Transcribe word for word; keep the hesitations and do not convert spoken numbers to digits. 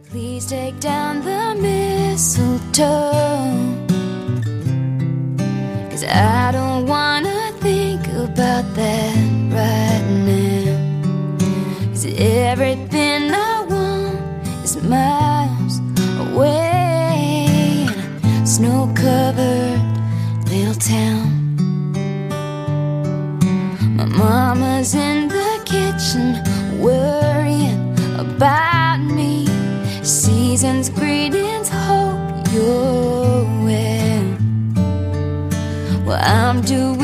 Please take down the mistletoe, 'cause I don't wanna think about that right now. 'Cause everything I want is miles away in a snow-covered little town. My mama's in the kitchen worrying about me. Season's greetings, hope you're well. Well, I'm doing